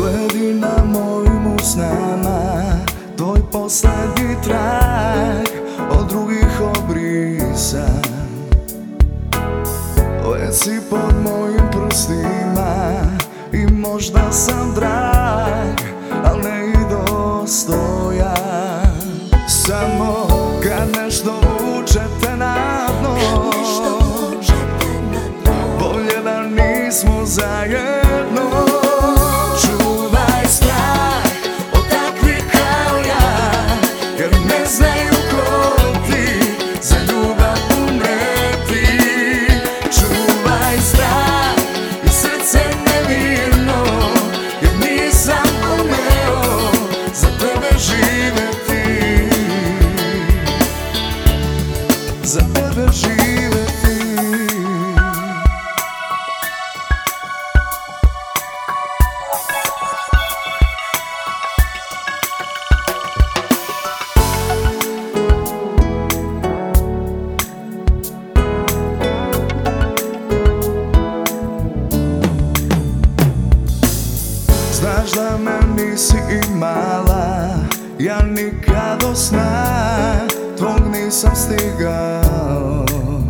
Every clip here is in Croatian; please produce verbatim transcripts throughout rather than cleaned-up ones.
Gledi na mojim usnama tvoj poslednji trag od drugih obrisa. Već si pod mojim prstima i možda sam drag, al ne i dostojan. Samo kad nešto vuče te na dno, bolje da nismo zajedno. Čuvaj strah od takvih kao ja, jer ne znaju ko ti za ljubav umreti. Čuvaj strah i srce nemirno, jer nisam umeo za tebe živeti, za tebe živeti. Znaš da me nisi imala, ja nikad do sna tvog nisam stigao.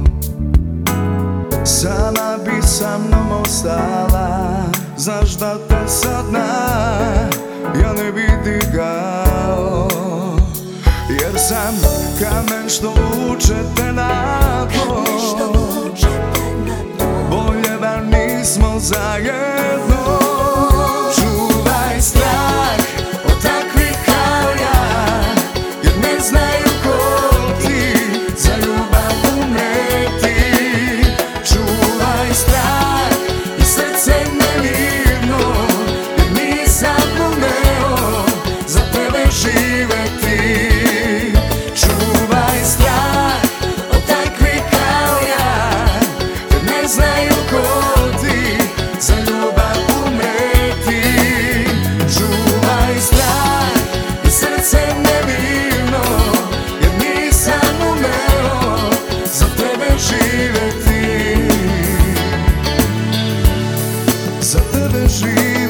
Sada bi sa mnom ostala, znaš da te sa dna ja ne bi digao. Jer sam kamen što vuče te na dno, bolje da nismo zajedno. Čuvaj strah od takvih kao ja, jer ne znaju ko ti za ljubav umreti. Čuvaj strah i srce nemirno, jer nisam umeo za tebe živeti. Čuvaj strah od takvih kao ja, jer ne znaju ko ti za ljubav umreti. Čuvaj strah i srce nemirno, jer nisam umeo za tebe živeti, za tebe živeti.